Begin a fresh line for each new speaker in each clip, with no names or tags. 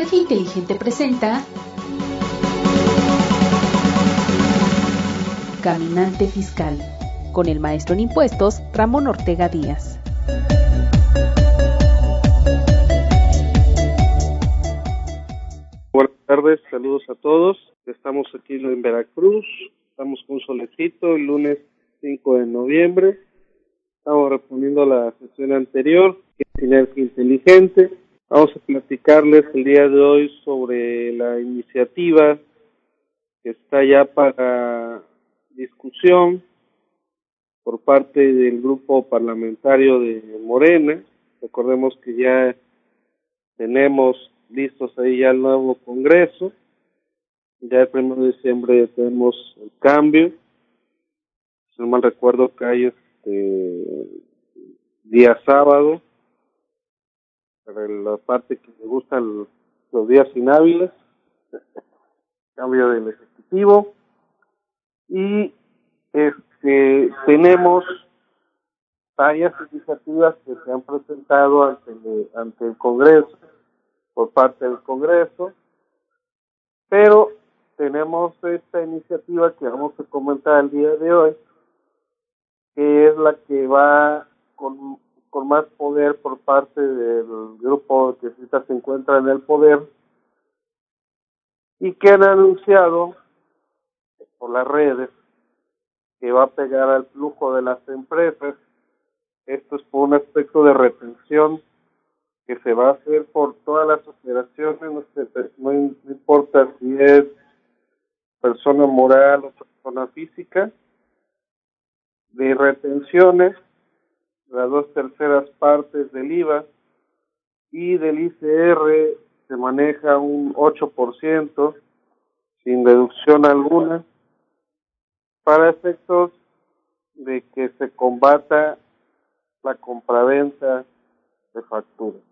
Viaje Inteligente presenta Caminante Fiscal, con el maestro en impuestos Ramón Ortega Díaz.
Buenas tardes, saludos a todos. Estamos aquí en Veracruz, estamos con un solecito el lunes 5 de noviembre. Estamos respondiendo a la sesión anterior, que es Sinergia Inteligente. Vamos a platicarles el día de hoy sobre la iniciativa que está ya para discusión por parte del grupo parlamentario de Morena. Recordemos que ya tenemos listos ahí ya el nuevo Congreso. Ya el 1 de diciembre tenemos el cambio. Si no mal recuerdo, que hay día sábado, para la parte que me gustan los días inhábiles, cambio del Ejecutivo. Y tenemos varias iniciativas que se han presentado ante el Congreso, por parte del Congreso, pero tenemos esta iniciativa que vamos a comentar el día de hoy, que es la que va con más poder por parte del grupo que ahorita se encuentra en el poder y que han anunciado por las redes que va a pegar al flujo de las empresas. Esto es por un aspecto de retención que se va a hacer por todas las operaciones, no importa si es persona moral o persona física, de retenciones, las 2/3 partes del IVA y del ICR se maneja un 8% sin deducción alguna, para efectos de que se combata la compraventa de facturas.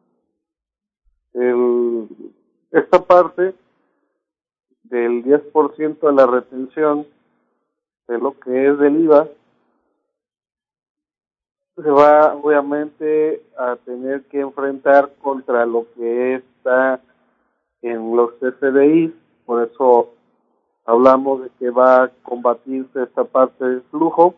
Esta parte del 10% de la retención de lo que es del IVA se va obviamente a tener que enfrentar contra lo que está en los FDI, por eso hablamos de que va a combatirse esta parte del flujo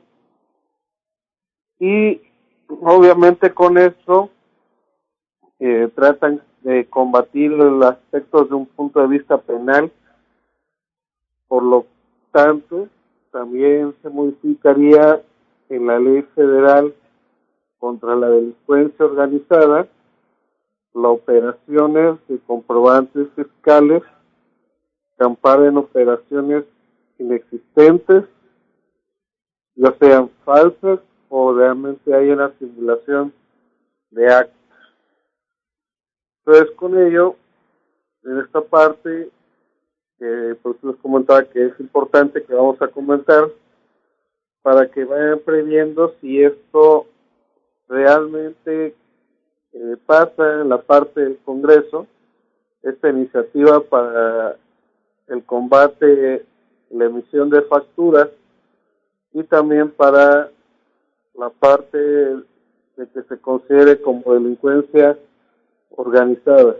y obviamente con esto tratan de combatir los aspectos de un punto de vista penal. Por lo tanto, también se modificaría en la ley federal contra la delincuencia organizada las operaciones de comprobantes fiscales que amparen operaciones inexistentes, ya sean falsas o realmente hay una simulación de actos. Entonces, con ello, en esta parte, por eso les comentaba que es importante que vamos a comentar para que vayan previendo si esto realmente pasa en la parte del Congreso, esta iniciativa para el combate, la emisión de facturas y también para la parte de que se considere como delincuencia organizada.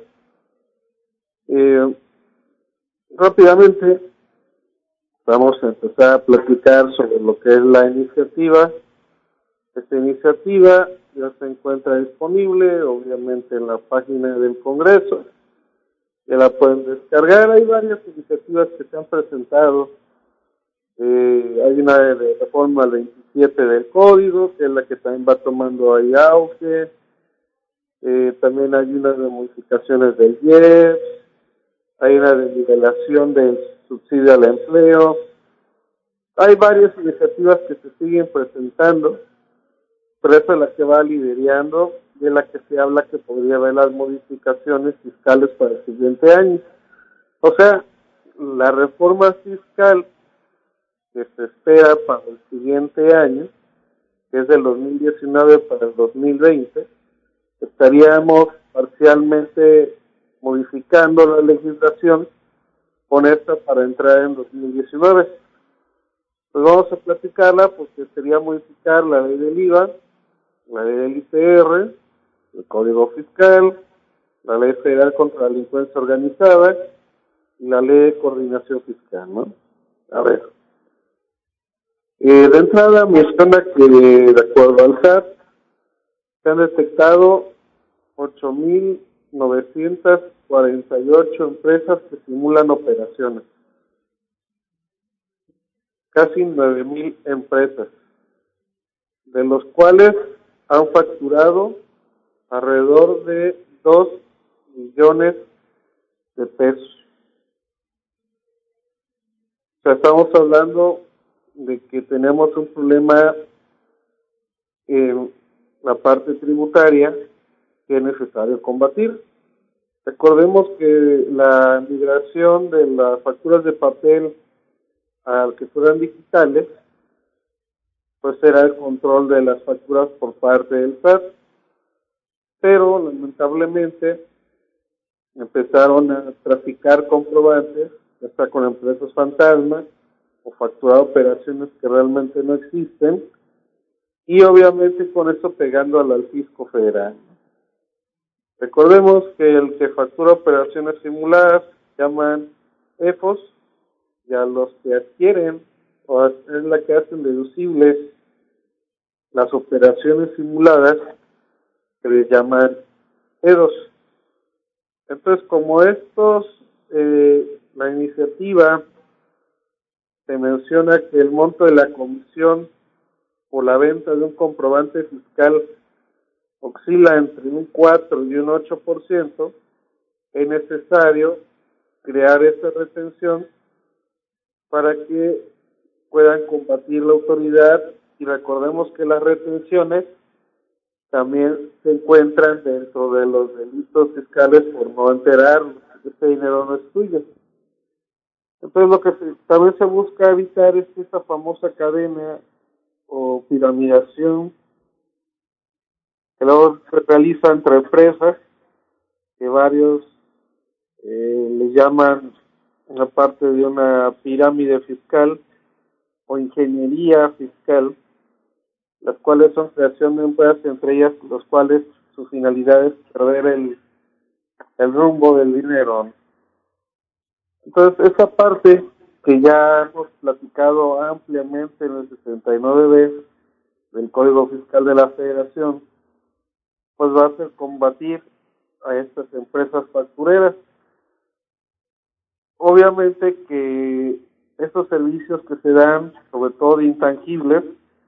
Rápidamente vamos a empezar a platicar sobre lo que es la iniciativa. Esta iniciativa ya se encuentra disponible, obviamente, en la página del Congreso. Ya la pueden descargar. Hay varias iniciativas que se han presentado. Hay una de reforma 27 del Código, que es la que también va tomando ahí auge. También hay una de modificaciones del IEPS. Hay una de nivelación del subsidio al empleo. Hay varias iniciativas que se siguen presentando, pero esa es la que va liderando y es la que se habla que podría haber las modificaciones fiscales para el siguiente año. O sea, la reforma fiscal que se espera para el siguiente año, que es del 2019 para el 2020, estaríamos parcialmente modificando la legislación con esta para entrar en 2019. Pues vamos a platicarla porque sería modificar la ley del IVA, la ley del ICR, el Código Fiscal, la Ley Federal contra la Delincuencia Organizada y la Ley de Coordinación Fiscal, ¿no? A ver, de entrada menciona que de acuerdo al SAT se han detectado 8.948 empresas que simulan operaciones, casi 9.000 empresas, de los cuales han facturado alrededor de 2 millones de pesos. O sea, estamos hablando de que tenemos un problema en la parte tributaria que es necesario combatir. Recordemos que la migración de las facturas de papel a que fueran digitales, pues era el control de las facturas por parte del SAT, pero lamentablemente empezaron a traficar comprobantes, ya sea con empresas fantasma o facturar operaciones que realmente no existen, y obviamente con eso pegándolo al fisco federal. Recordemos que el que factura operaciones simuladas llaman EFOS, y a los que adquieren o es la que hacen deducibles las operaciones simuladas que les llaman EDOS. Entonces, como estos, la iniciativa se menciona que el monto de la comisión por la venta de un comprobante fiscal oscila entre un 4 y un 8%, es necesario crear esa retención para que puedan combatir la autoridad, y recordemos que las retenciones también se encuentran dentro de los delitos fiscales por no enterar que este dinero no es tuyo. Entonces lo que también se busca evitar es esa famosa cadena o piramidación que luego se realiza entre empresas, que varios le llaman una parte de una pirámide fiscal o ingeniería fiscal, las cuales son creación de empresas, entre ellas los cuales su finalidad es perder el rumbo del dinero. Entonces, esa parte que ya hemos platicado ampliamente en el 69B del Código Fiscal de la Federación, pues va a ser combatir a estas empresas factureras. Obviamente que estos servicios que se dan, sobre todo de intangibles,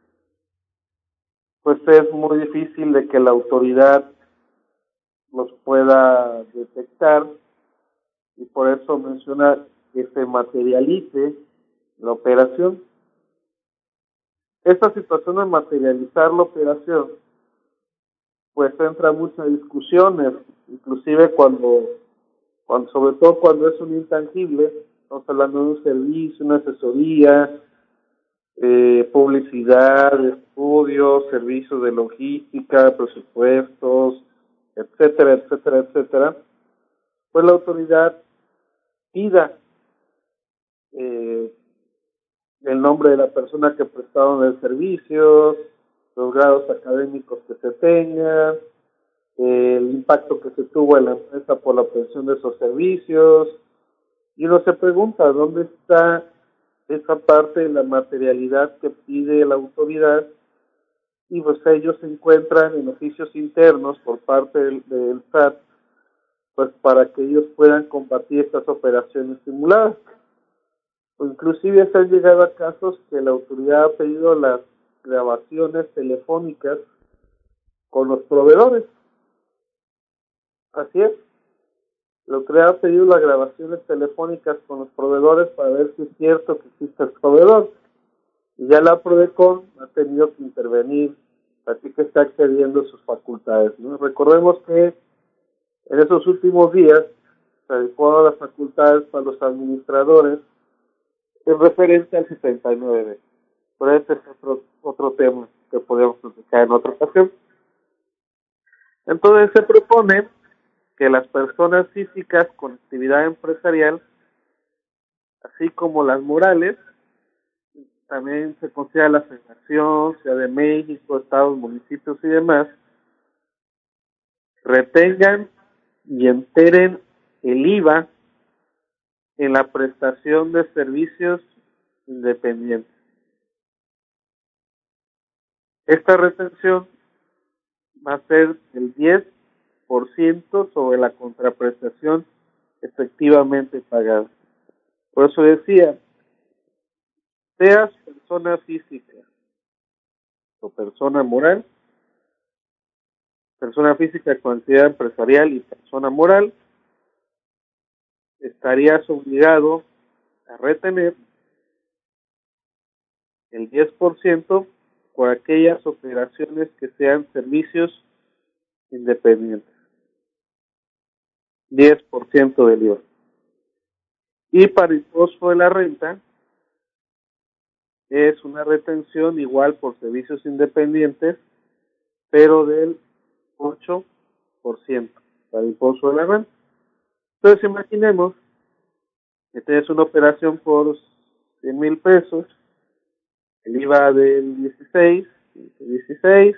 pues es muy difícil de que la autoridad los pueda detectar, y por eso menciona que se materialice la operación. Esta situación de materializar la operación, pues entra muchas discusiones, inclusive cuando sobre todo cuando es un intangible, estamos hablando de un servicio, una asesoría, publicidad, estudios, servicios de logística, presupuestos, etcétera, etcétera, etcétera, pues la autoridad pida el nombre de la persona que prestaron el servicio, los grados académicos que se tengan, el impacto que se tuvo en la empresa por la obtención de esos servicios, y uno se pregunta dónde está esa parte de la materialidad que pide la autoridad, y pues ellos se encuentran en oficios internos por parte del SAT, pues para que ellos puedan combatir estas operaciones simuladas. O inclusive se han llegado a casos que la autoridad ha pedido las grabaciones telefónicas con los proveedores. Así es. La autoridad ha pedido las grabaciones telefónicas con los proveedores para ver si es cierto que existe el proveedor. Y ya la PRODECON ha tenido que intervenir, así que está excediendo sus facultades, ¿no? Recordemos que en esos últimos días se adecuaron las facultades para los administradores en referencia al 69. Pero este es otro tema que podemos platicar en otra ocasión. Entonces se propone que las personas físicas con actividad empresarial, así como las morales, también se considera la Federación, Ciudad de México, estados, municipios y demás, retengan y enteren el IVA en la prestación de servicios independientes. Esta retención va a ser el 10% sobre la contraprestación efectivamente pagada. Por eso decía, seas persona física o persona moral, persona física con entidad empresarial y persona moral, estarías obligado a retener el 10% por aquellas operaciones que sean servicios independientes. 10% del IVA. Y para impuesto de la renta, es una retención igual por servicios independientes, pero del 8% para impuesto de la renta. Entonces imaginemos que tienes una operación por 100,000 pesos, el IVA del 16,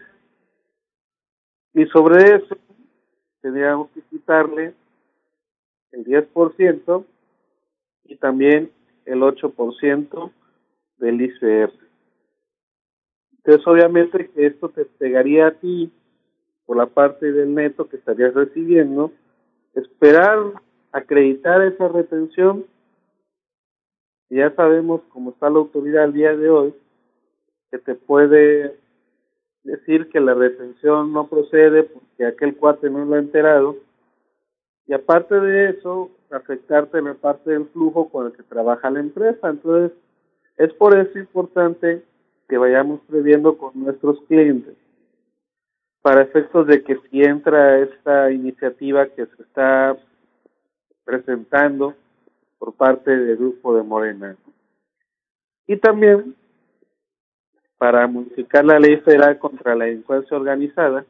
y sobre eso tendríamos que quitarle el 10% y también el 8% del ICR. Entonces obviamente que esto te pegaría a ti por la parte del neto que estarías recibiendo, esperar acreditar esa retención, y ya sabemos cómo está la autoridad al día de hoy, que te puede decir que la retención no procede porque aquel cuate no lo ha enterado, y aparte de eso, afectarte en la parte del flujo con el que trabaja la empresa. Entonces, es por eso importante que vayamos previendo con nuestros clientes, para efectos de que si entra esta iniciativa que se está presentando por parte del grupo de Morena. Y también para modificar la ley federal contra la delincuencia organizada,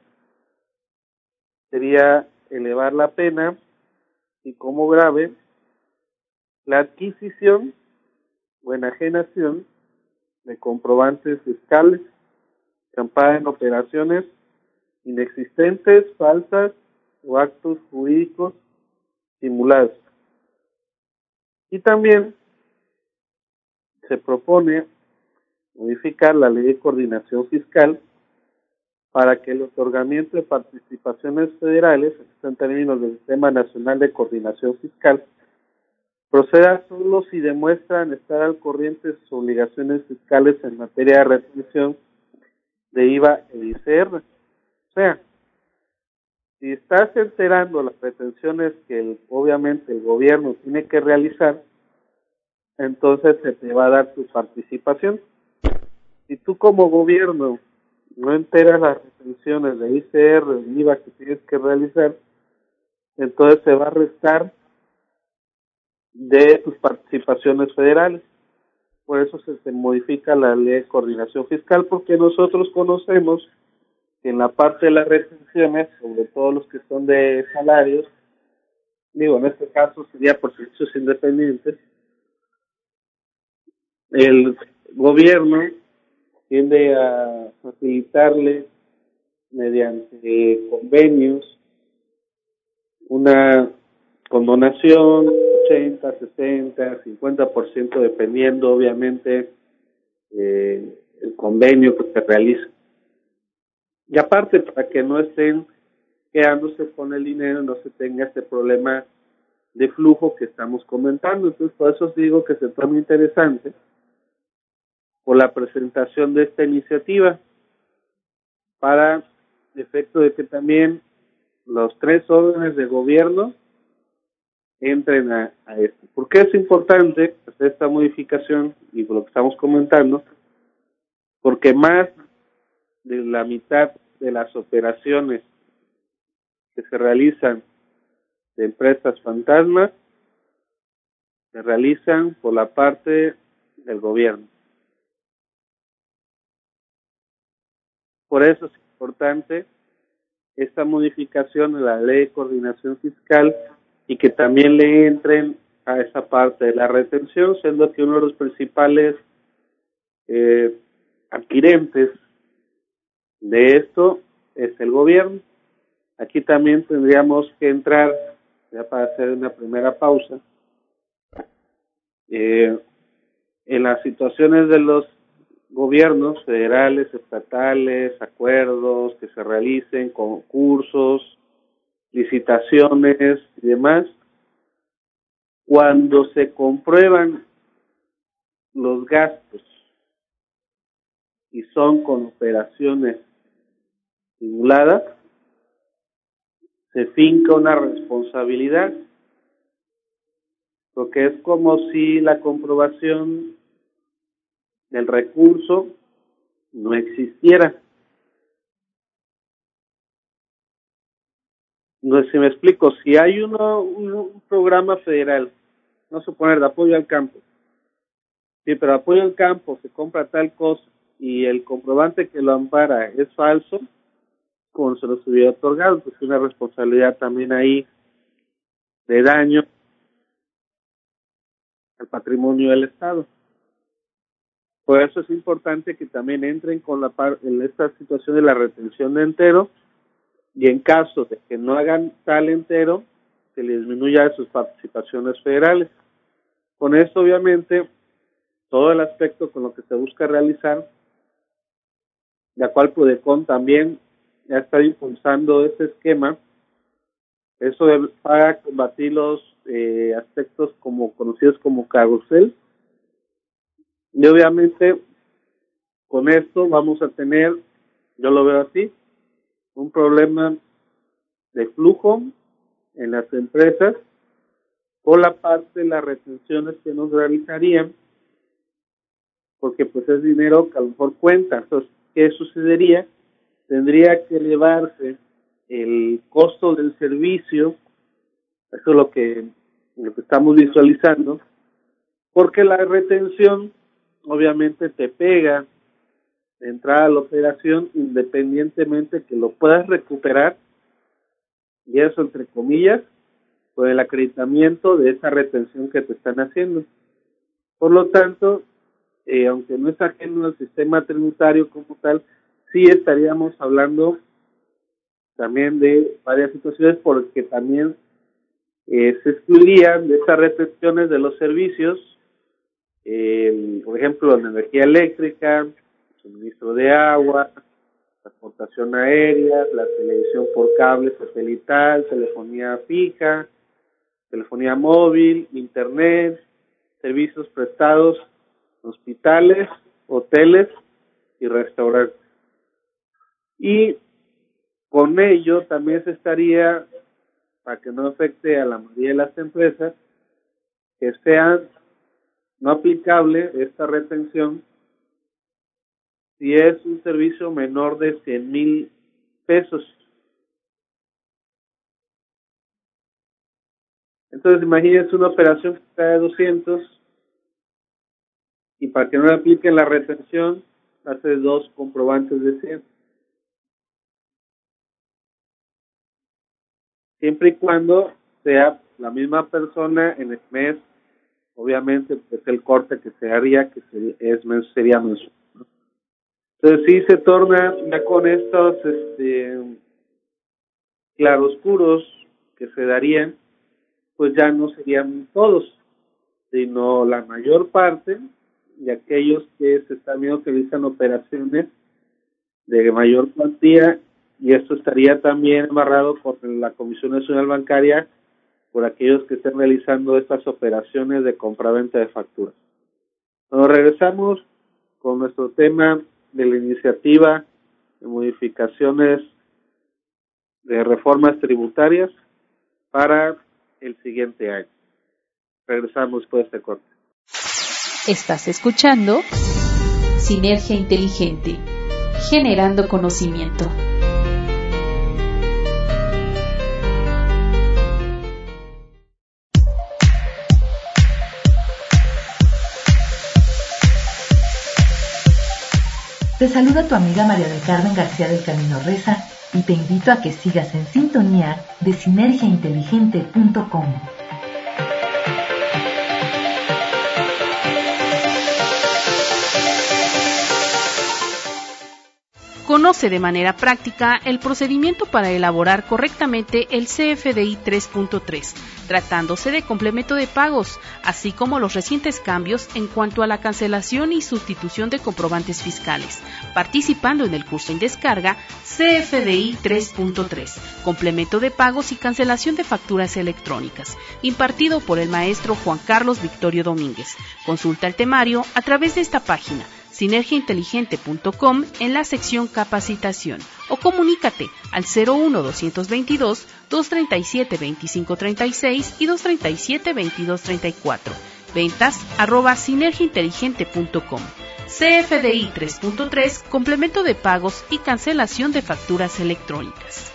sería elevar la pena y como grave la adquisición o enajenación de comprobantes fiscales que amparen operaciones inexistentes, falsas o actos jurídicos simulados. Y también se propone modificar la ley de coordinación fiscal para que el otorgamiento de participaciones federales, en términos del Sistema Nacional de Coordinación Fiscal, proceda solo si demuestran estar al corriente de sus obligaciones fiscales en materia de retención de IVA e ICR. O sea, si estás enterando las retenciones que obviamente el gobierno tiene que realizar, entonces se te va a dar tu participación. Si tú como gobierno no enteras las retenciones de ICR, de IVA que tienes que realizar, entonces se va a restar de tus participaciones federales. Por eso se modifica la ley de coordinación fiscal, porque nosotros conocemos que en la parte de las retenciones, sobre todo los que son de salarios, en este caso sería por servicios independientes, el gobierno tiende a facilitarle mediante convenios una condonación 80, 60, 50%, dependiendo obviamente el convenio que se realiza. Y aparte, para que no estén quedándose con el dinero, no se tenga este problema de flujo que estamos comentando. Entonces, por eso os digo que se torna interesante por la presentación de esta iniciativa, para efecto de que también los 3 órdenes de gobierno entren a esto. ¿Por qué es importante hacer esta modificación y por lo que estamos comentando? Porque más de la mitad de las operaciones que se realizan de empresas fantasmas se realizan por la parte del gobierno. Por eso es importante esta modificación de la ley de coordinación fiscal y que también le entren a esa parte de la retención, siendo que uno de los principales adquirentes de esto es el gobierno. Aquí también tendríamos que entrar, ya para hacer una primera pausa, en las situaciones de los gobiernos federales, estatales, acuerdos que se realicen, concursos, licitaciones y demás. Cuando se comprueban los gastos y son con operaciones simuladas, se finca una responsabilidad, porque es como si la comprobación del recurso no existiera. No sé si me explico. Si hay un programa federal, vamos a suponer de apoyo al campo, sí, pero apoyo al campo se compra tal cosa y el comprobante que lo ampara es falso, como se los hubiera otorgado, pues una responsabilidad también ahí de daño al patrimonio del Estado. Por eso es importante que también entren con en esta situación de la retención de entero, y en caso de que no hagan tal entero, se les disminuya sus participaciones federales. Con esto, obviamente, todo el aspecto con lo que se busca realizar, la cual Prodecon también ya está impulsando este esquema, eso para combatir los aspectos conocidos como carrusel. Y obviamente con esto vamos a tener, yo lo veo así, un problema de flujo en las empresas por la parte de las retenciones que nos realizarían, porque pues es dinero que a lo mejor cuenta. Entonces, ¿qué sucedería? Tendría que elevarse el costo del servicio, eso es lo que estamos visualizando, porque la retención obviamente te pega de entrada a la operación, independientemente que lo puedas recuperar, y eso entre comillas, por el acreditamiento de esa retención que te están haciendo. Por lo tanto, aunque no es ajeno al sistema tributario como tal, sí estaríamos hablando también de varias situaciones, porque también se excluirían de esas retenciones de los servicios, por ejemplo, la energía eléctrica, suministro de agua, transportación aérea, la televisión por cable satelital, telefonía fija, telefonía móvil, internet, servicios prestados en hospitales, hoteles y restaurantes. Y con ello también se estaría, para que no afecte a la mayoría de las empresas, que sean no aplicable esta retención si es un servicio menor de 100,000 pesos. Entonces, imagínense una operación que está de 200, y para que no le apliquen la retención, hace 2 comprobantes de 100. Siempre y cuando sea la misma persona en el mes, obviamente, pues el corte que se haría, que sería mensual. Entonces, sí se torna ya con estos claroscuros que se darían, pues ya no serían todos, sino la mayor parte de aquellos que se están viendo que realizan operaciones de mayor cuantía, y esto estaría también amarrado con la Comisión Nacional Bancaria por aquellos que estén realizando estas operaciones de compraventa de facturas. Nos regresamos con nuestro tema de la iniciativa de modificaciones de reformas tributarias para el siguiente año. Regresamos después de este corte.
Estás escuchando Sinergia Inteligente, generando conocimiento.
Te saluda tu amiga María del Carmen García del Camino Reza y te invito a que sigas en sintonía de sinergiainteligente.com.
Conoce de manera práctica el procedimiento para elaborar correctamente el CFDI 3.3, tratándose de complemento de pagos, así como los recientes cambios en cuanto a la cancelación y sustitución de comprobantes fiscales, participando en el curso en descarga CFDI 3.3, complemento de pagos y cancelación de facturas electrónicas, impartido por el maestro Juan Carlos Victorio Domínguez. Consulta el temario a través de esta página sinergiainteligente.com en la sección capacitación o comunícate al 01-222 237-2536 y 237-2234. Ventas @sinergiainteligente.com. CFDI 3.3, complemento de pagos y cancelación de facturas electrónicas.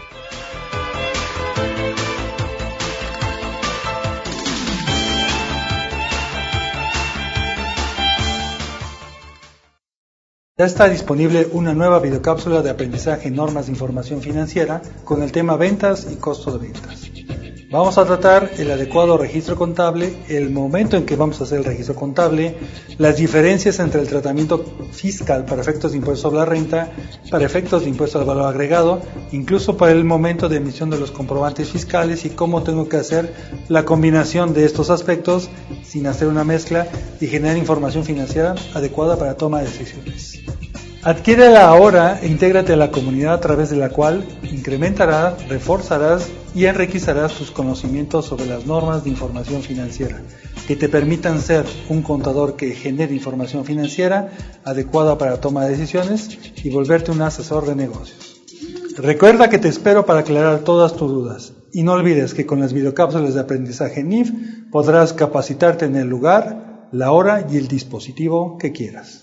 Ya está disponible una nueva videocápsula de aprendizaje en normas de información financiera con el tema ventas y costo de ventas. Vamos a tratar el adecuado registro contable, el momento en que vamos a hacer el registro contable, las diferencias entre el tratamiento fiscal para efectos de impuesto sobre la renta, para efectos de impuesto al valor agregado, incluso para el momento de emisión de los comprobantes fiscales y cómo tengo que hacer la combinación de estos aspectos sin hacer una mezcla y generar información financiera adecuada para toma de decisiones. Adquiérela ahora e intégrate a la comunidad a través de la cual incrementarás, reforzarás y enriquecerás tus conocimientos sobre las normas de información financiera que te permitan ser un contador que genere información financiera adecuada para la toma de decisiones y volverte un asesor de negocios. Recuerda que te espero para aclarar todas tus dudas y no olvides que con las videocápsulas de aprendizaje NIF podrás capacitarte en el lugar, la hora y el dispositivo que quieras.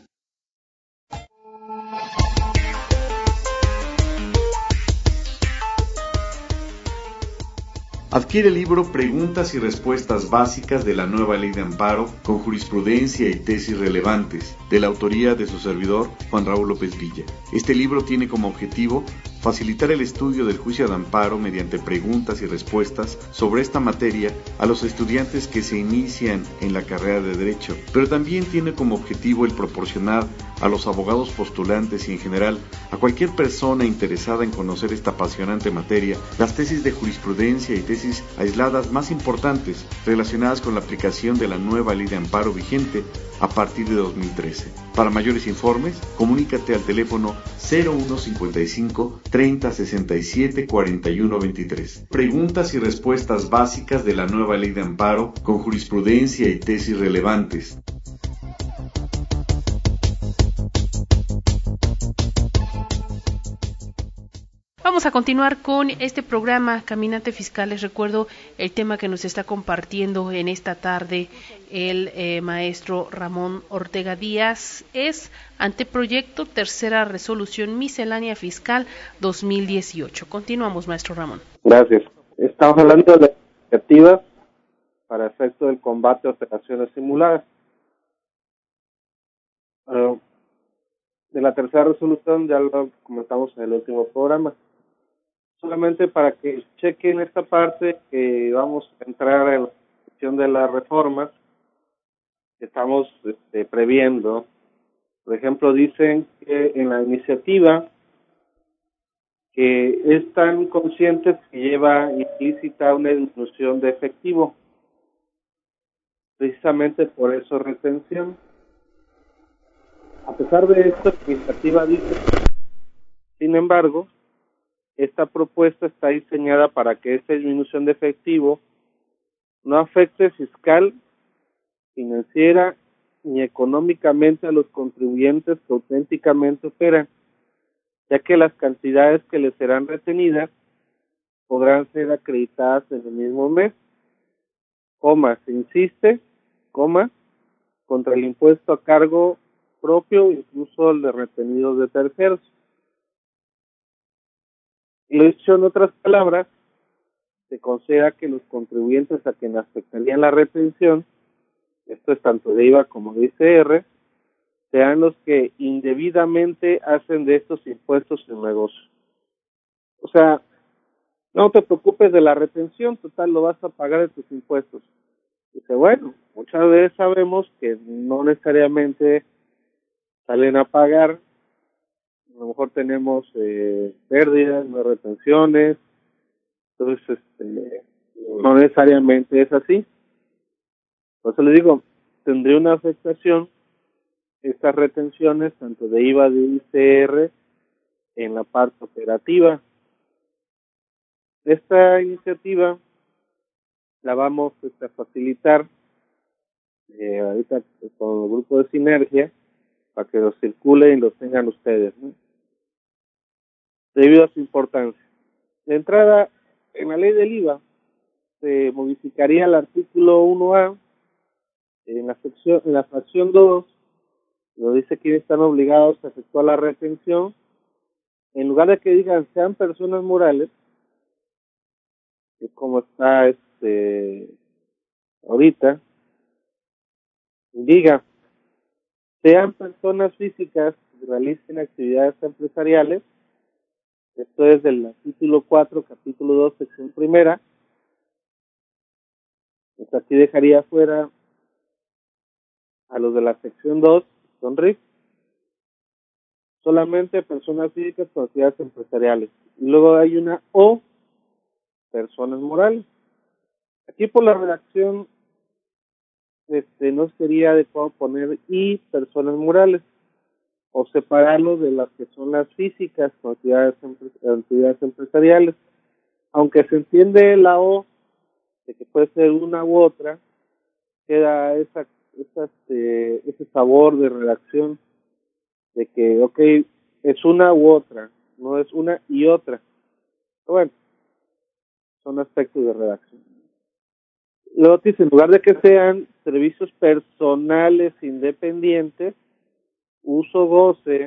Adquiere el libro Preguntas y Respuestas Básicas de la Nueva Ley de Amparo con jurisprudencia y tesis relevantes, de la autoría de su servidor, Juan Raúl López Villa. Este libro tiene como objetivo facilitar el estudio del juicio de amparo mediante preguntas y respuestas sobre esta materia a los estudiantes que se inician en la carrera de Derecho, pero también tiene como objetivo el proporcionar a los abogados postulantes y en general a cualquier persona interesada en conocer esta apasionante materia las tesis de jurisprudencia y tesis aisladas más importantes relacionadas con la aplicación de la nueva ley de amparo vigente a partir de 2013. Para mayores informes, comunícate al teléfono 0155 30 67 41 23. Preguntas y respuestas básicas de la nueva ley de amparo con jurisprudencia y tesis relevantes.
Vamos a continuar con este programa Caminante Fiscal. Les recuerdo el tema que nos está compartiendo en esta tarde el maestro Ramón Ortega Díaz. Es Anteproyecto Tercera Resolución Miscelánea Fiscal 2018. Continuamos, maestro Ramón.
Gracias. Estamos hablando de la iniciativa para efecto del combate a operaciones simuladas. De la tercera resolución ya lo comentamos en el último programa. Solamente para que chequen esta parte que vamos a entrar en la cuestión de las reformas que estamos previendo. Por ejemplo, dicen que en la iniciativa que están conscientes que lleva implícita una disminución de efectivo. Precisamente por eso retención. A pesar de esto, la iniciativa dice, sin embargo, esta propuesta está diseñada para que esta disminución de efectivo no afecte fiscal, financiera ni económicamente a los contribuyentes que auténticamente operan, ya que las cantidades que les serán retenidas podrán ser acreditadas en el mismo mes, se insiste, contra el impuesto a cargo propio, incluso el de retenidos de terceros. Lo dicho en otras palabras, se considera que los contribuyentes a quienes afectaría la retención, esto es tanto de IVA como de ICR, sean los que indebidamente hacen de estos impuestos su negocio. O sea, no te preocupes de la retención, total lo vas a pagar de tus impuestos. Dice, bueno, muchas veces sabemos que no necesariamente salen a pagar a lo mejor tenemos pérdidas, no retenciones, entonces no necesariamente es así. Por eso les digo, tendría una afectación estas retenciones, tanto de IVA de ICR, en la parte operativa. Esta iniciativa la vamos a facilitar ahorita con el grupo de Sinergia para que los circulen y los tengan ustedes, ¿no? Debido a su importancia. De entrada, en la ley del IVA se modificaría el artículo 1A en la fracción 2, lo dice que están obligados a efectuar la retención. En lugar de que digan sean personas morales, que como está ahorita, diga sean personas físicas que realicen actividades empresariales. Esto es del artículo 4, capítulo 2, sección primera. Pues aquí dejaría fuera a los de la sección 2, son RIF, solamente personas físicas con actividades empresariales. Y luego hay una O, personas morales. Aquí por la redacción no sería adecuado poner y personas morales, o separarlo de las que son las físicas con actividades empresariales. Aunque se entiende la O, de que puede ser una u otra, queda ese sabor de redacción de que, ok, es una u otra, no es una y otra. Pero bueno, son aspectos de redacción. Luego dice, en lugar de que sean servicios personales independientes, uso goce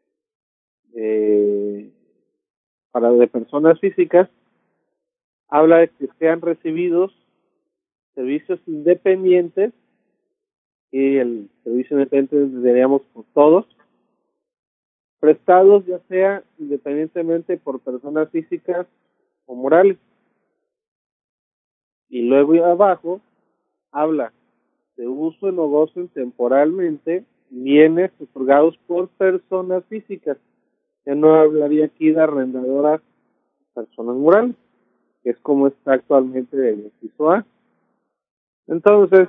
de personas físicas, habla de que sean recibidos servicios independientes, y el servicio independiente diríamos por todos, prestados ya sea independientemente por personas físicas o morales. Y luego abajo habla de uso o gocen temporalmente bienes otorgados por personas físicas. Ya no hablaría aquí de arrendadoras, personas morales, que es como está actualmente el inciso A. Entonces,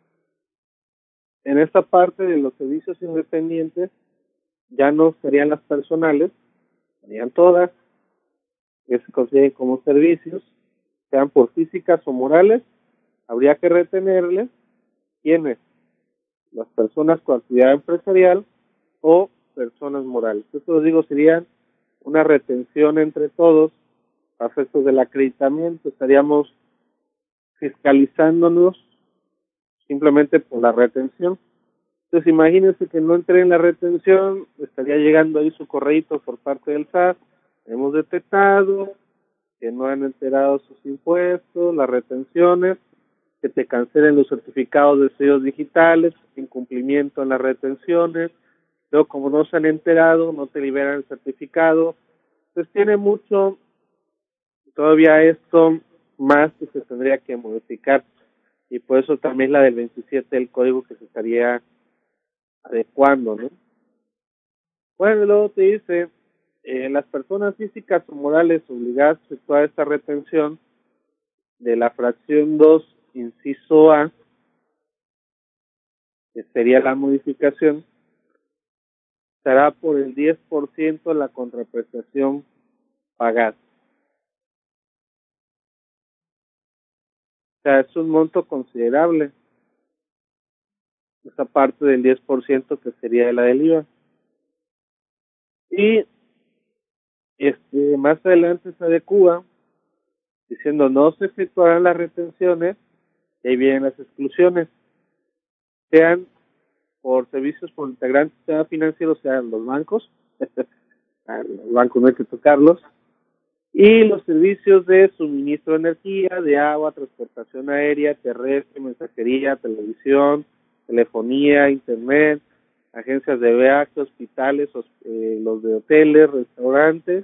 en esta parte de los servicios independientes, ya no serían las personales, serían todas, que se consideren como servicios, sean por físicas o morales, habría que retenerles quienes, las personas con actividad empresarial o personas morales. Esto lo digo, serían una retención entre todos, a efectos del acreditamiento, estaríamos fiscalizándonos simplemente por la retención. Entonces imagínense que no entre en la retención, estaría llegando ahí su correíto por parte del SAT, hemos detectado que no han enterado sus impuestos, las retenciones, que te cancelen los certificados de sellos digitales, incumplimiento en las retenciones, luego como no se han enterado, no te liberan el certificado. Entonces tiene mucho, todavía esto más que se tendría que modificar, y por eso también la del 27 del código que se estaría adecuando, ¿no? Bueno, luego te dice, las personas físicas o morales obligadas a efectuar esta retención de la fracción 2, inciso A, que sería la modificación, será por el 10% de la contraprestación pagada. O sea, es un monto considerable, esa parte del 10% que sería de la del IVA. Y más adelante se adecúa diciendo no se efectuarán las retenciones, y ahí vienen las exclusiones, sean por servicios por integrantes del sistema financiero, sean los bancos, los bancos no hay que tocarlos, y los servicios de suministro de energía, de agua, transportación aérea, terrestre, mensajería, televisión, telefonía, internet, agencias de viaje, hospitales, los de hoteles, restaurantes,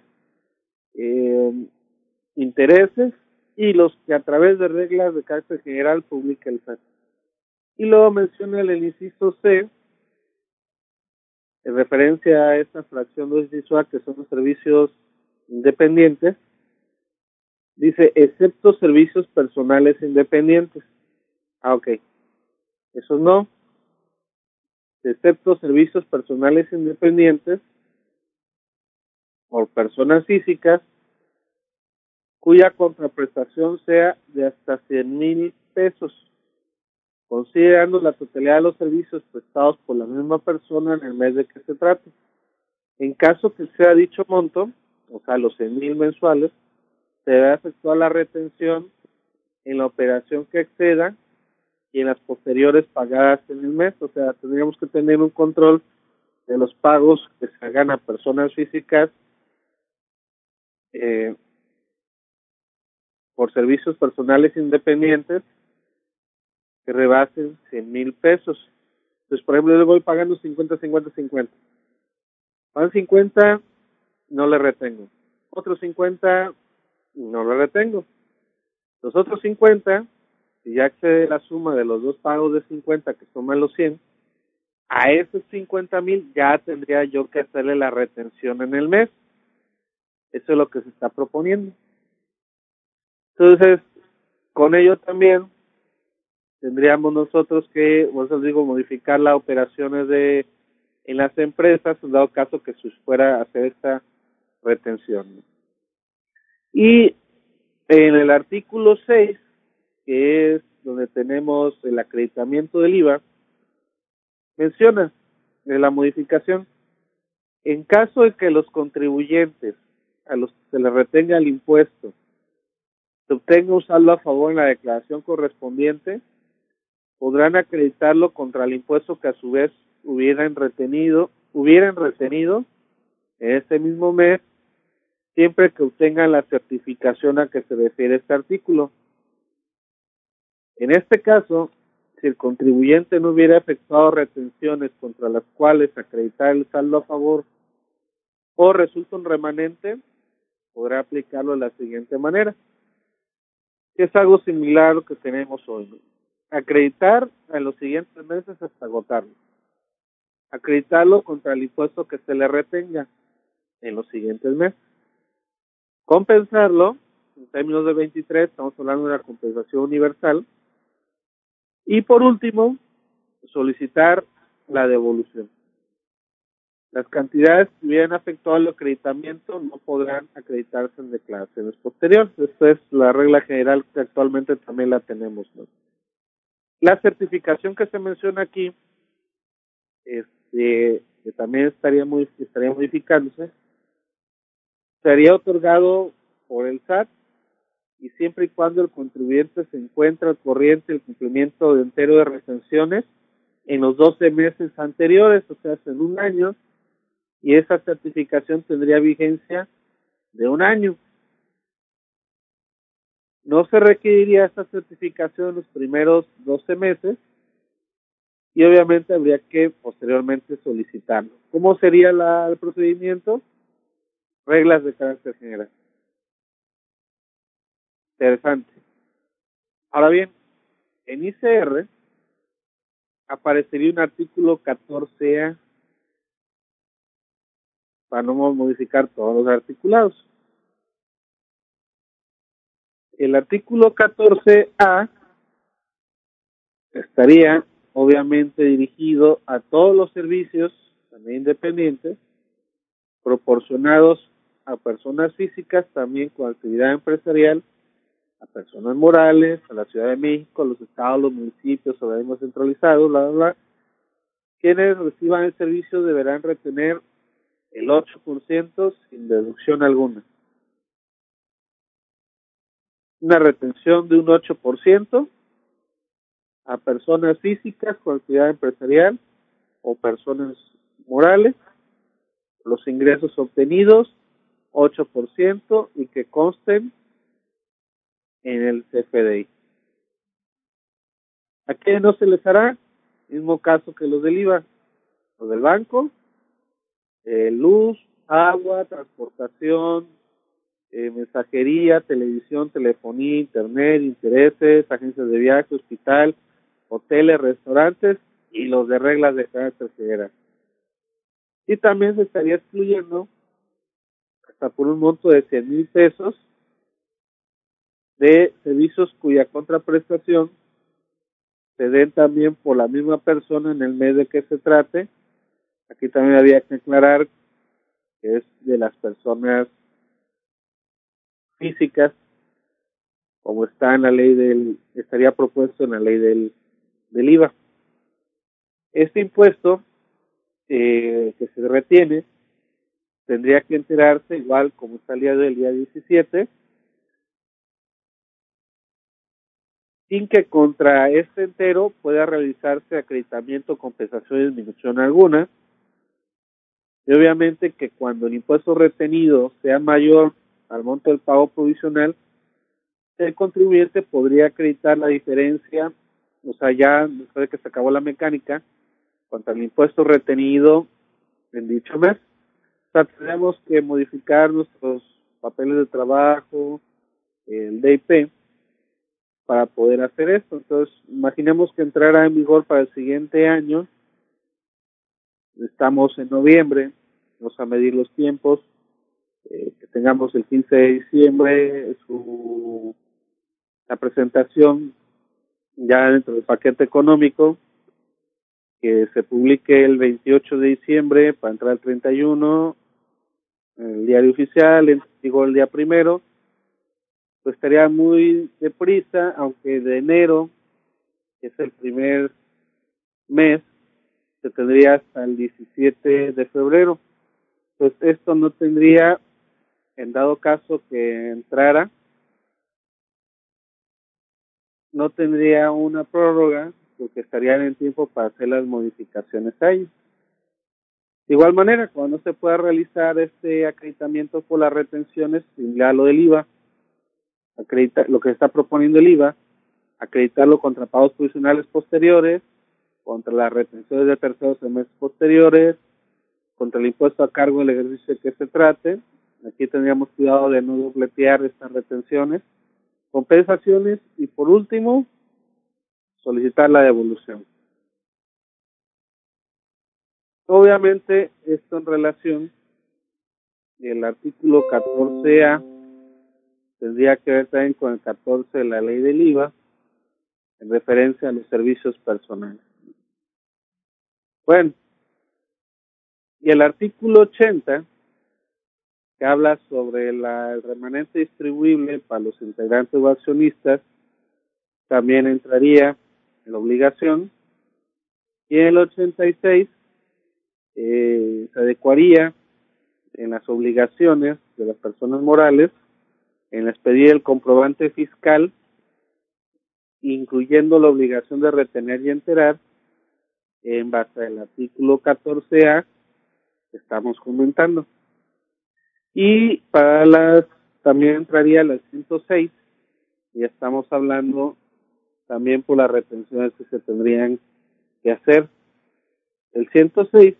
intereses, y los que a través de reglas de carácter general publica el SAT. Y luego menciona el inciso C, en referencia a esta fracción 2 visual, que son los servicios independientes, dice, excepto servicios personales independientes. Ok. Eso no. Excepto servicios personales independientes por personas físicas cuya contraprestación sea de hasta 100,000 pesos, considerando la totalidad de los servicios prestados por la misma persona en el mes de que se trate. En caso que sea dicho monto, o sea, los 100,000 mensuales, se debe efectuar la retención en la operación que exceda y en las posteriores pagadas en el mes. O sea, tendríamos que tener un control de los pagos que se hagan a personas físicas por servicios personales independientes que rebasen 100,000 pesos. Entonces, por ejemplo, yo le voy pagando 50, 50, 50. Van 50, no le retengo. Otros 50, no le retengo. Los otros 50, si ya excede la suma de los dos pagos de 50 que suman los 100, a esos 50,000 ya tendría yo que hacerle la retención en el mes. Eso es lo que se está proponiendo. Entonces, con ello también tendríamos nosotros que, os digo, modificar las operaciones en las empresas, en dado caso que se fuera a hacer esta retención. Y en el artículo 6, que es donde tenemos el acreditamiento del IVA, menciona de la modificación, en caso de que los contribuyentes a los que se les retenga el impuesto se obtenga un saldo a favor en la declaración correspondiente, podrán acreditarlo contra el impuesto que a su vez hubieran retenido en este mismo mes, siempre que obtengan la certificación a que se refiere este artículo. En este caso, si el contribuyente no hubiera efectuado retenciones contra las cuales acreditar el saldo a favor o resulta un remanente, podrá aplicarlo de la siguiente manera, que es algo similar a lo que tenemos hoy, ¿no? Acreditar en los siguientes meses hasta agotarlo. Acreditarlo contra el impuesto que se le retenga en los siguientes meses. Compensarlo, en términos de 23, estamos hablando de una compensación universal. Y por último, solicitar la devolución. Las cantidades que hubieran afectado al acreditamiento no podrán acreditarse en declaraciones posteriores. Esta es la regla general que actualmente también la tenemos, ¿no? La certificación que se menciona aquí, que también estaría modificándose, sería otorgado por el SAT y siempre y cuando el contribuyente se encuentre al corriente del cumplimiento entero de retenciones en los 12 meses anteriores, o sea, en un año, y esa certificación tendría vigencia de un año. No se requeriría esta certificación en los primeros 12 meses y obviamente habría que posteriormente solicitarlo. ¿Cómo sería el procedimiento? Reglas de carácter general. Interesante. Ahora bien, en ICR aparecería un artículo 14A para no modificar todos los articulados. El artículo 14A estaría obviamente dirigido a todos los servicios, también independientes, proporcionados a personas físicas también con actividad empresarial, a personas morales, a la Ciudad de México, a los estados, los municipios, organismos centralizados, bla, bla, bla. Quienes reciban el servicio deberán retener el 8% sin deducción alguna. Una retención de un 8% a personas físicas con actividad empresarial o personas morales, los ingresos obtenidos 8% y que consten en el CFDI. ¿A qué no se les hará? Mismo caso que los del IVA, los del banco, luz, agua, transportación, mensajería, televisión, telefonía, internet, intereses, agencias de viaje, hospital, hoteles, restaurantes y los de reglas de carácter general. Y también se estaría excluyendo hasta por un monto de 100,000 pesos de servicios cuya contraprestación se den también por la misma persona en el mes de que se trate. Aquí también había que aclarar que es de las personas físicas, como está en la ley estaría propuesto en la ley del IVA. Este impuesto que se retiene tendría que enterarse, igual como está el día del día 17, sin que contra este entero pueda realizarse acreditamiento, compensación y disminución alguna. Y obviamente que cuando el impuesto retenido sea mayor al monto del pago provisional, el contribuyente podría acreditar la diferencia, o sea, ya después de que se acabó la mecánica, contra el impuesto retenido en dicho mes. O sea, tenemos que modificar nuestros papeles de trabajo, el DIP, para poder hacer esto. Entonces, imaginemos que entrara en vigor para el siguiente año. Estamos en noviembre, vamos a medir los tiempos, que tengamos el 15 de diciembre la presentación ya dentro del paquete económico, que se publique el 28 de diciembre para entrar el 31, el diario oficial, digo el día primero, pues estaría muy deprisa, aunque de enero, que es el primer mes, se tendría hasta el 17 de febrero. Pues esto no tendría, en dado caso que entrara, no tendría una prórroga, porque estarían en tiempo para hacer las modificaciones ahí. De igual manera, cuando no se pueda realizar este acreditamiento por las retenciones, similar a lo del IVA, lo que está proponiendo el IVA, acreditarlo contra pagos provisionales posteriores, contra las retenciones de terceros en meses posteriores, contra el impuesto a cargo del ejercicio que se trate. Aquí tendríamos cuidado de no dobletear estas retenciones, compensaciones y, por último, solicitar la devolución. Obviamente, esto en relación el artículo 14A tendría que ver también con el 14 de la ley del IVA, en referencia a los servicios personales. Bueno, y el artículo 80, que habla sobre el remanente distribuible para los integrantes o accionistas, también entraría en la obligación. Y en el 86 se adecuaría en las obligaciones de las personas morales en expedir el comprobante fiscal, incluyendo la obligación de retener y enterar en base al artículo 14A que estamos comentando. Y para también entraría la 106, y estamos hablando también por las retenciones que se tendrían que hacer. El 106,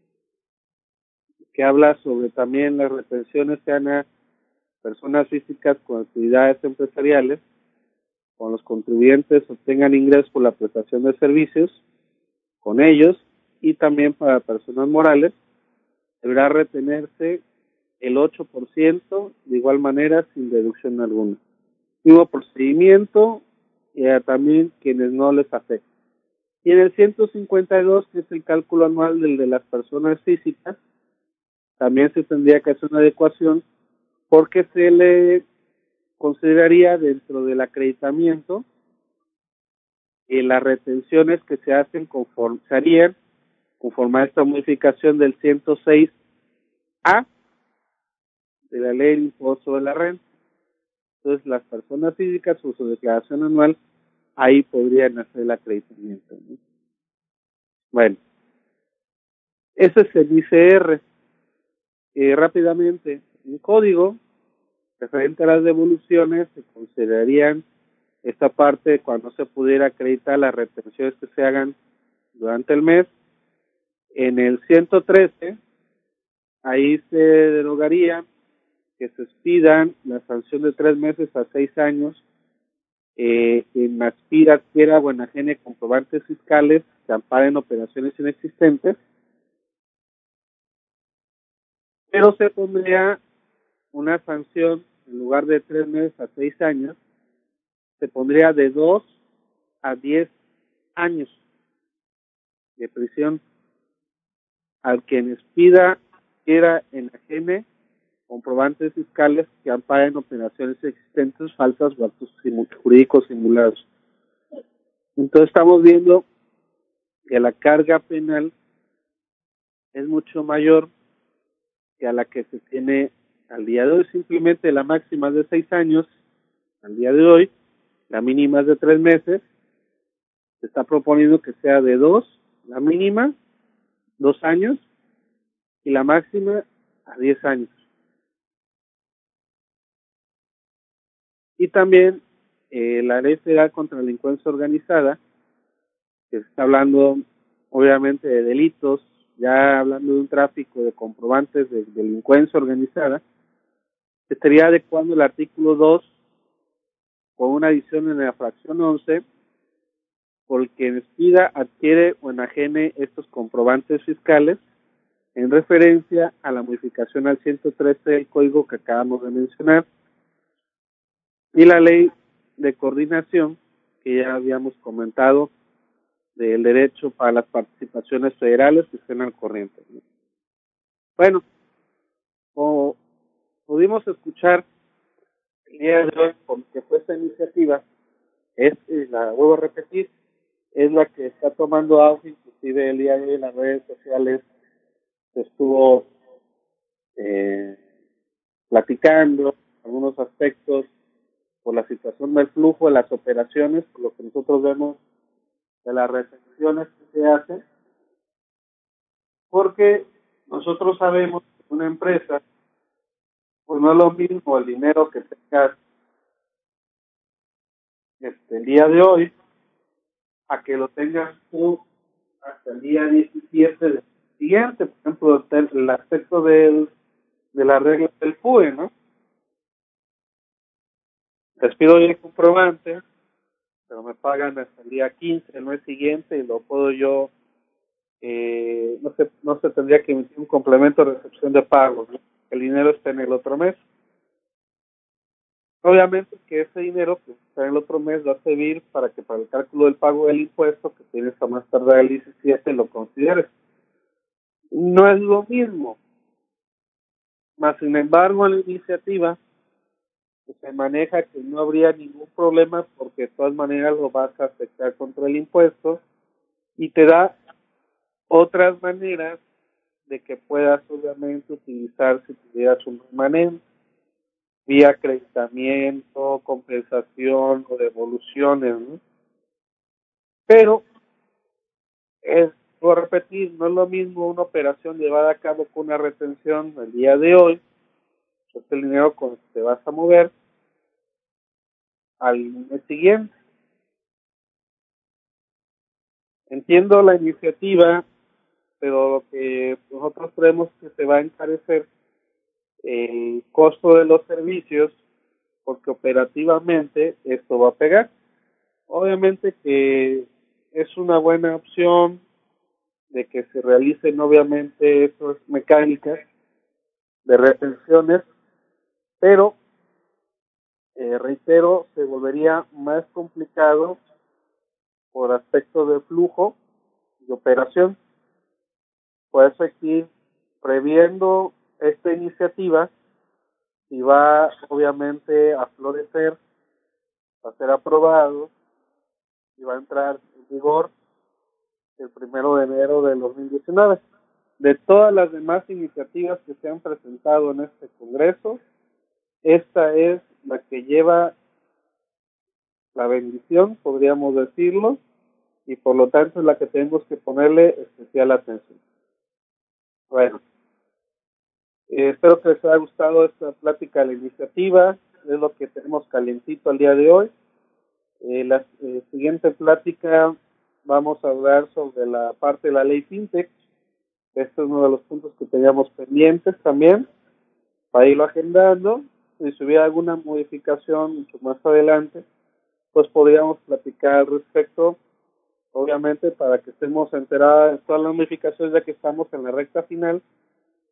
que habla sobre también las retenciones que hagan a personas físicas con actividades empresariales, con los contribuyentes obtengan ingresos por la prestación de servicios con ellos, y también para personas morales deberá retenerse el 8%, de igual manera sin deducción alguna. Mismo procedimiento y también quienes no les afecta. Y en el 152, que es el cálculo anual del de las personas físicas, también se tendría que hacer una adecuación, porque se le consideraría dentro del acreditamiento las retenciones que se hacen se harían conforme a esta modificación del 106A de la ley del impuesto sobre la renta. Entonces, las personas físicas, por su declaración anual, ahí podrían hacer el acreditamiento, ¿no? Bueno, ese es el ICR. Rápidamente, un código referente a las devoluciones se considerarían esta parte cuando se pudiera acreditar las retenciones que se hagan durante el mes. En el 113, ahí se derogaría que se expidan la sanción de 3 meses a 6 años quien aspira, adquiera o enajene comprobantes fiscales que amparen operaciones inexistentes, pero se pondría una sanción, en lugar de 3 meses a 6 años, se pondría de 2 a 10 años de prisión al quien expida, quiera, enajene comprobantes fiscales que amparen operaciones existentes, falsas o actos jurídicos simulados. Entonces estamos viendo que la carga penal es mucho mayor que a la que se tiene al día de hoy. Simplemente la máxima es de 6 años al día de hoy, la mínima es de 3 meses, se está proponiendo que sea de 2, la mínima, 2 años, y la máxima a 10 años. Y también la Ley Federal contra la Delincuencia Organizada, que se está hablando obviamente de delitos, ya hablando de un tráfico de comprobantes de delincuencia organizada, se estaría adecuando el artículo 2 con una adición en la fracción 11, por quien expida, adquiere o enajene estos comprobantes fiscales, en referencia a la modificación al 113 del código que acabamos de mencionar, y la ley de coordinación que ya habíamos comentado del derecho para las participaciones federales que estén al corriente. Bueno, como pudimos escuchar el día de hoy, porque fue esta iniciativa, la vuelvo a repetir, es la que está tomando auge, inclusive el día de hoy en las redes sociales se estuvo platicando algunos aspectos por la situación del flujo de las operaciones, por lo que nosotros vemos de las retenciones que se hacen, porque nosotros sabemos que una empresa, pues no es lo mismo el dinero que tengas el día de hoy a que lo tengas tú hasta el día 17 del siguiente. Por ejemplo, el aspecto de la regla del FUE, ¿no? Les pido el comprobante, pero me pagan hasta el día 15, el mes siguiente, y lo puedo yo, no se tendría que emitir un complemento de recepción de pagos, ¿no? El dinero está en el otro mes. Obviamente que ese dinero que está en el otro mes va a servir para que para el cálculo del pago del impuesto, que tienes a más tardar el 17, lo consideres. No es lo mismo, más sin embargo en la iniciativa se maneja que no habría ningún problema porque de todas maneras lo vas a afectar contra el impuesto, y te da otras maneras de que puedas obviamente utilizar si tuvieras un remanente, vía acreditamiento, compensación o devoluciones, ¿no? Pero voy a repetir, no es lo mismo una operación llevada a cabo con una retención el día de hoy, es el dinero con el que te vas a mover, al mes siguiente. Entiendo la iniciativa, pero lo que nosotros creemos que se va a encarecer el costo de los servicios, porque operativamente esto va a pegar. Obviamente que es una buena opción de que se realicen obviamente estas mecánicas de retenciones, pero reitero, se volvería más complicado por aspecto de flujo y operación. Por eso aquí, previendo esta iniciativa, y va obviamente a florecer, va a ser aprobado y va a entrar en vigor el 1 de enero del 2019. De todas las demás iniciativas que se han presentado en este Congreso, esta es la que lleva la bendición, podríamos decirlo, y por lo tanto es la que tenemos que ponerle especial atención. Bueno, espero que les haya gustado esta plática de la iniciativa, es lo que tenemos calientito al día de hoy. La siguiente plática vamos a hablar sobre la parte de la ley FinTech. Este es uno de los puntos que teníamos pendientes también, para irlo agendando, y si hubiera alguna modificación mucho más adelante, pues podríamos platicar al respecto, obviamente para que estemos enterados de todas las modificaciones, ya que estamos en la recta final,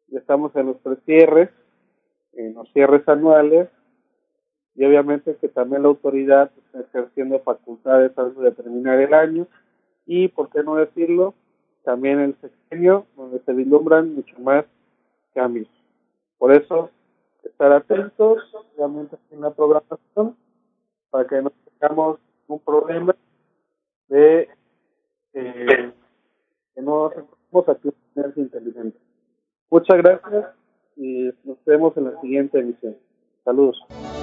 Ya estamos en los precierres, en los cierres anuales, y obviamente que también la autoridad está ejerciendo facultades antes de terminar el año, y por qué no decirlo, también el sexenio, donde se vislumbran mucho más cambios. Por eso, estar atentos, obviamente en la programación, para que no tengamos un problema de que no nos encontremos aquí en Energía Inteligente. Muchas gracias y nos vemos en la siguiente emisión. Saludos.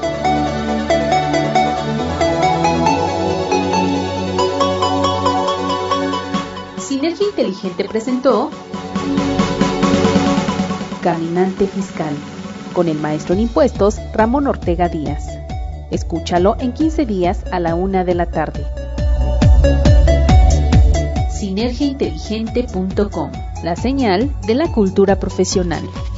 Sinergia Inteligente presentó Caminante Fiscal con el maestro en impuestos Ramón Ortega Díaz. Escúchalo en 15 días a la 1:00 p.m. Sinergiainteligente.com, la señal de la cultura profesional.